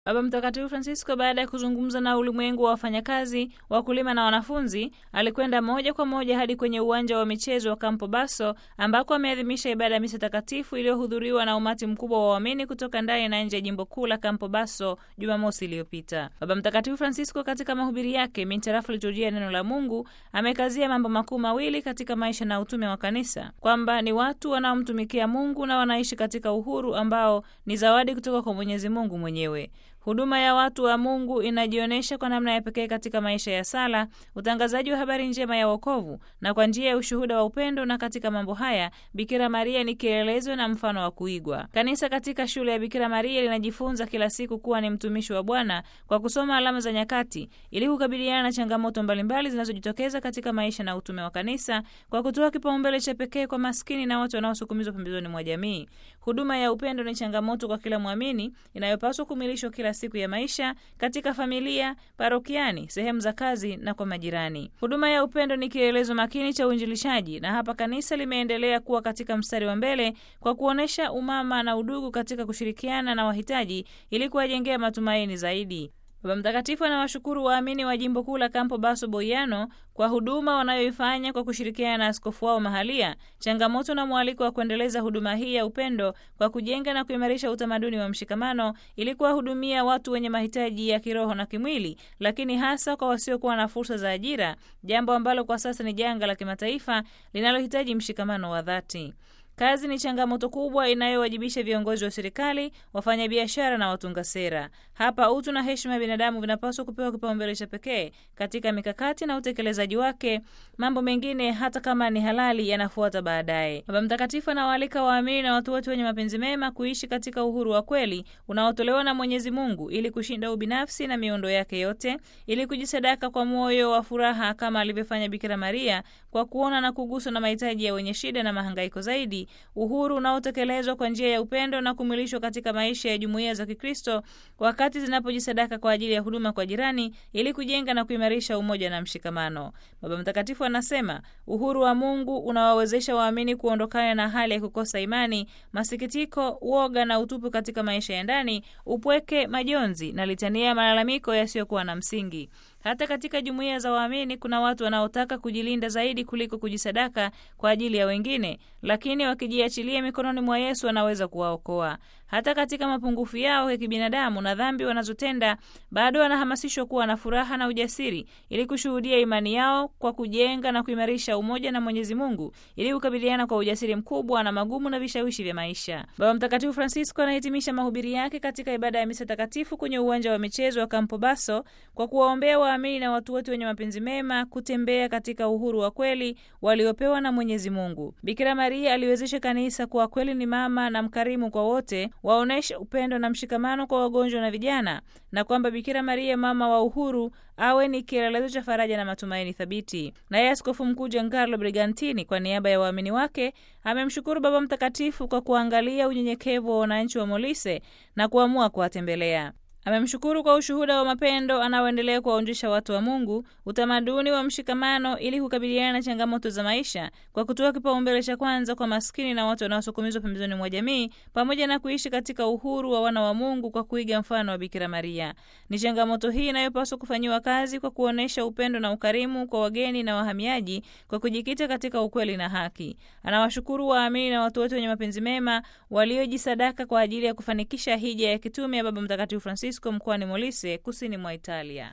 Baba Mtakatifu Francisco, baada ya kuzungumza na ulimwengu wa wafanyakazi, wakulima na wanafunzi, alikwenda moja kwa moja hadi kwenye uwanja wa michezo wa Campobasso ambako ameadhimisha ibada ya misa takatifu iliyohudhuriwa na umati mkubwa wa waamini kutoka ndani na nje ya jimbo kuu la Campobasso Jumamosi iliyopita. Baba Mtakatifu Francisco katika mahubiri yake mintarafu liturujia ya neno la Mungu amekazia mambo makuu mawili katika maisha na utume wa kanisa, kwamba ni watu wanaomtumikia Mungu na wanaishi katika uhuru ambao ni zawadi kutoka kwa Mwenyezi Mungu mwenyewe. Huduma ya watu wa Mungu inajionyesha kwa namna ya pekee katika maisha ya sala, utangazaji wa habari njema ya wokovu na kwa njia ya ushuhuda wa upendo, na katika mambo haya Bikira Maria ni kielelezo na mfano wa kuigwa. Kanisa katika shule ya Bikira Maria linajifunza kila siku kuwa ni mtumishi wa Bwana kwa kusoma alama za nyakati ili kukabiliana na changamoto mbalimbali zinazojitokeza katika maisha na utume wa kanisa, kwa kutoa kipaumbele cha pekee kwa maskini na watu wanaosukumizwa pembezoni mwa jamii. Huduma ya upendo ni changamoto kwa kila muamini inayopaswa kumilishwa kila siku ya maisha katika familia, parokiani, sehemu za kazi na kwa majirani. Huduma ya upendo ni kielelezo makini cha uinjilishaji, na hapa kanisa limeendelea kuwa katika mstari wa mbele kwa kuonesha umama na udugu katika kushirikiana na wahitaji ili kuwajengea matumaini zaidi. Baba Mtakatifu anawashukuru waamini wa jimbo kuu la Campobasso Boiano kwa huduma wanayoifanya kwa kushirikiana na askofu wao mahalia, changamoto na mwaliko wa kuendeleza huduma hii ya upendo kwa kujenga na kuimarisha utamaduni wa mshikamano ili kuwahudumia watu wenye mahitaji ya kiroho na kimwili, lakini hasa kwa wasiokuwa na fursa za ajira, jambo ambalo kwa sasa ni janga la kimataifa linalohitaji mshikamano wa dhati. Kazi ni changamoto kubwa inayowajibisha viongozi wa serikali, wafanyabiashara na watunga sera. Hapa utu na heshima ya binadamu vinapaswa kupewa kipaumbele cha pekee katika mikakati na utekelezaji wake. Mambo mengine hata kama ni halali yanafuata baadaye. Baba Mtakatifu anawaalika waamini na watu wote wenye mapenzi mema kuishi katika uhuru wa kweli unaotolewa na Mwenyezi Mungu ili kushinda ubinafsi na miondo yake yote, ili kujisadaka kwa moyo wa furaha kama alivyofanya Bikira Maria kwa kuona na kuguswa na mahitaji ya wenye shida na mahangaiko zaidi. Uhuru unaotekelezwa kwa njia ya upendo na kumilishwa katika maisha ya jumuiya za Kikristo wakati zinapojisadaka kwa ajili ya huduma kwa jirani ili kujenga na kuimarisha umoja na mshikamano. Baba Mtakatifu anasema uhuru wa Mungu unawawezesha waamini kuondokana na hali ya kukosa imani, masikitiko, uoga na utupu katika maisha ya ndani, upweke, majonzi na litania ya malalamiko yasiyokuwa na msingi. Hata katika jumuiya za waamini kuna watu wanaotaka kujilinda zaidi kuliko kujisadaka kwa ajili ya wengine, lakini wakijiachilia mikononi mwa Yesu anaweza kuwaokoa. Hata katika mapungufu yao ya kibinadamu na dhambi wanazotenda, bado wanahamasishwa kuwa na furaha na ujasiri ili kushuhudia imani yao kwa kujenga na kuimarisha umoja na Mwenyezi Mungu ili kukabiliana kwa ujasiri mkubwa na magumu na vishawishi vya maisha. Baba Mtakatifu Francisco anahitimisha mahubiri yake katika ibada ya misa takatifu kwenye uwanja wa michezo wa Campobasso kwa kuwaombea waamini na watu wote wenye mapenzi mema kutembea katika uhuru wa kweli waliopewa na Mwenyezi Mungu. Bikira Maria aliwezesha kanisa kuwa kweli ni mama na mkarimu kwa wote, waoneshe upendo na mshikamano kwa wagonjwa na vijana, na kwamba Bikira Maria mama wa uhuru awe ni kielelezo cha faraja na matumaini thabiti. Naye Askofu Mkuu Giancarlo Brigantini kwa niaba ya waamini wake amemshukuru Baba Mtakatifu kwa kuangalia unyenyekevu wa wananchi wa Molise na kuamua kuwatembelea. Amemshukuru kwa ushuhuda wa mapendo anaoendelea kuwaonjesha watu wa Mungu, utamaduni wa mshikamano ili kukabiliana na changamoto za maisha kwa kutoa kipaumbele cha kwanza kwa maskini na watu wanaosukumizwa pembezoni mwa jamii, pamoja na kuishi katika uhuru wa wana wa Mungu kwa kuiga mfano wa Bikira Maria. Ni changamoto hii inayopaswa kufanyiwa kazi kwa kuonesha upendo na ukarimu kwa wageni na wahamiaji kwa kujikita katika ukweli na haki. Anawashukuru waamini na watu wote wenye mapenzi mema waliojisadaka kwa ajili ya kufanikisha hija ya kitume ya Baba Mtakatifu Francisco mkoani Molise, kusini mwa Italia.